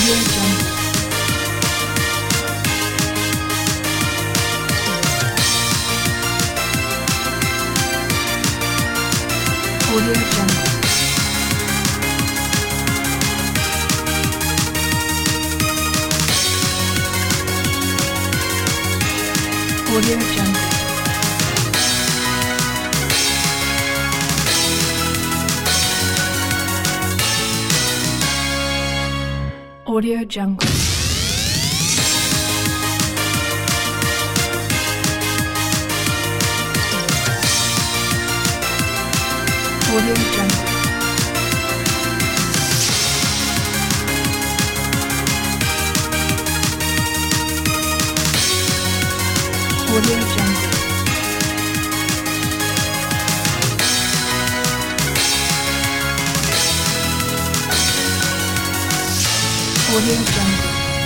Audio Jungle. Audio Jungle. Audio Jungle. Audio Jungle. Audio Jungle. Audio Jungle. Audio Jungle.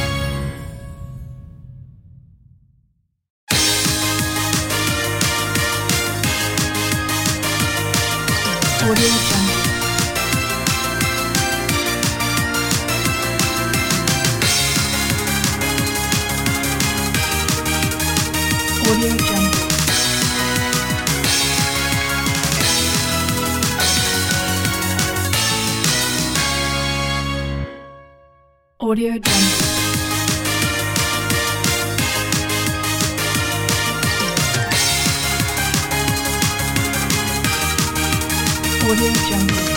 Audio Jungle. Audio Jungle. Audio Jungle. Audio Jungle.